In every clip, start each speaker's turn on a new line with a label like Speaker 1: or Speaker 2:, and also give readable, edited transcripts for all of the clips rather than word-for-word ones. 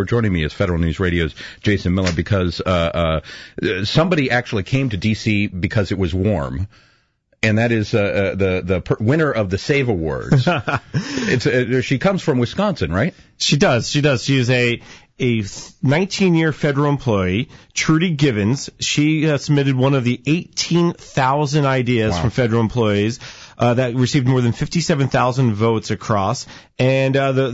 Speaker 1: for joining me as Federal News Radio's Jason Miller, because somebody actually came to D.C. because it was warm. And that is the winner of the SAVE Awards. She comes from Wisconsin, right?
Speaker 2: She does. She is a 19-year federal employee, Trudy Givens. She submitted one of the 18,000 ideas from federal employees that received more than 57,000 votes across. And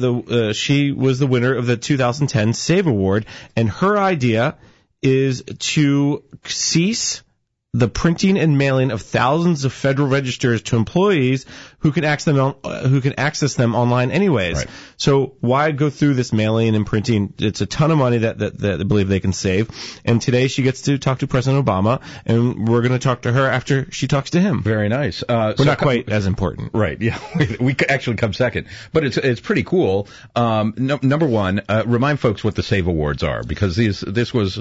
Speaker 2: she was the winner of the 2010 SAVE Award. And her idea is to cease the printing and mailing of thousands of federal registers to employees who can access them online anyways.
Speaker 1: Right.
Speaker 2: So why go through this mailing and printing? It's a ton of money that they believe they can save. And today she gets to talk to President Obama, and we're going to talk to her after she talks to him.
Speaker 1: Very nice.
Speaker 2: We're not quite as important.
Speaker 1: Right, yeah. We actually come second. But it's pretty cool. Number one, remind folks what the SAVE Awards are, because this was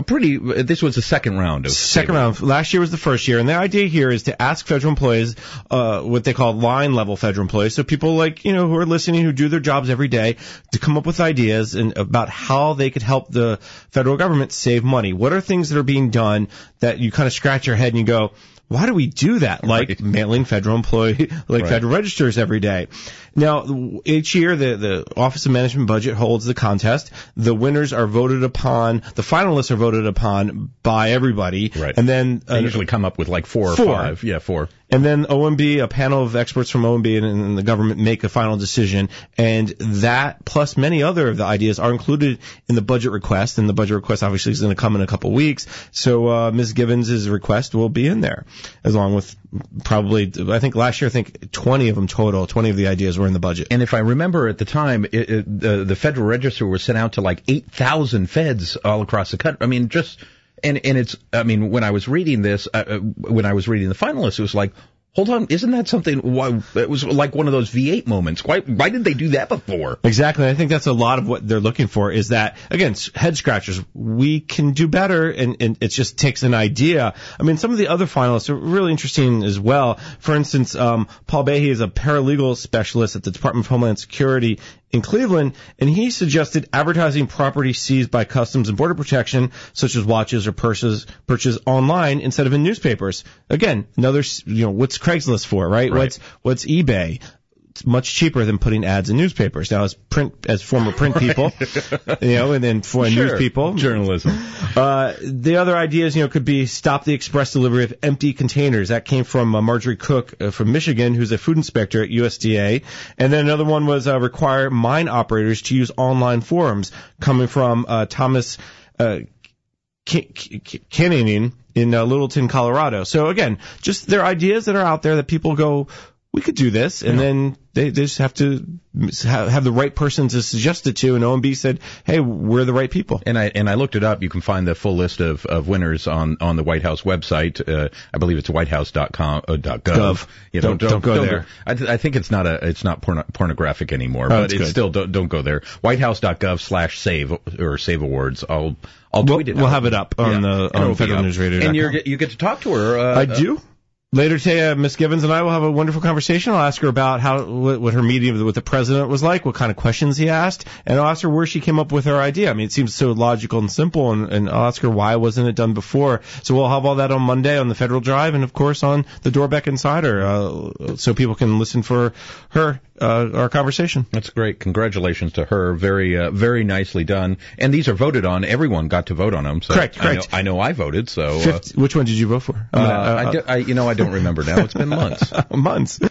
Speaker 1: the second round of
Speaker 2: Second round. Last year was the first year, and the idea here is to ask federal employees, what they call line-level federal employees, so people like, who are listening, who do their jobs every day, to come up with ideas about how they could help the federal government save money. What are things that are being done that you kind of scratch your head and you go, why do we do that? Like mailing federal federal registers every day. Now, each year, the Office of Management Budget holds the contest. The winners are voted upon, the finalists are voted upon by everybody.
Speaker 1: Right.
Speaker 2: And then
Speaker 1: they usually come up with like four or five. Yeah, four.
Speaker 2: And then OMB, a panel of experts from OMB and the government make a final decision. And that, plus many other of the ideas, are included in the budget request. And the budget request obviously is going to come in a couple weeks. So Ms. Givens' request will be in there, along with probably, I think last year, 20 of them total. 20 of the ideas were in the budget.
Speaker 1: And if I remember at the time, the Federal Register was sent out to like 8,000 feds all across the country. I mean, when I was reading this, when I was reading the finalists, it was like, hold on, isn't that something? Why, it was like one of those V8 moments. Why didn't they do that before?
Speaker 2: Exactly. I think that's a lot of what they're looking for, is that, again, head scratchers. We can do better, and it just takes an idea. I mean, some of the other finalists are really interesting as well. For instance, Paul Behe is a paralegal specialist at the Department of Homeland Security in Cleveland, and he suggested advertising property seized by Customs and Border Protection, such as watches or purses, purchased online instead of in newspapers. Again, another, what's Craigslist for, right? What's eBay? It's much cheaper than putting ads in newspapers. Now, as former print people, and then for news people,
Speaker 1: journalism.
Speaker 2: The other ideas, could be stop the express delivery of empty containers. That came from Marjorie Cook from Michigan, who's a food inspector at USDA. And then another one was require mine operators to use online forums, coming from Thomas Canning in Littleton, Colorado. So again, just there are ideas that are out there that people go, we could do this, and then they just have to have the right person to suggest it to, and OMB said, hey, we're the right people.
Speaker 1: And I looked it up. You can find the full list of winners on the White House website. I believe it's whitehouse.gov.
Speaker 2: Don't go there.
Speaker 1: I think it's not pornographic anymore, but it's still don't go there. Whitehouse.gov/save or Save Awards. I'll tweet it.
Speaker 2: We'll have it up on Federal News Radio.
Speaker 1: And you get to talk to her.
Speaker 2: I do. Later today, Ms. Givens and I will have a wonderful conversation. I'll ask her about what her meeting with the president was like, what kind of questions he asked, and I'll ask her where she came up with her idea. I mean, it seems so logical and simple, and I'll ask her why wasn't it done before. So we'll have all that on Monday on the Federal Drive, and of course on the Dorbeck Insider, so people can listen for our conversation.
Speaker 1: That's great. Congratulations to her. Very, very nicely done. And these are voted on. Everyone got to vote on them. So
Speaker 2: correct.
Speaker 1: I know I voted. So
Speaker 2: which one did you vote for?
Speaker 1: I don't remember now. It's been months.
Speaker 2: Months.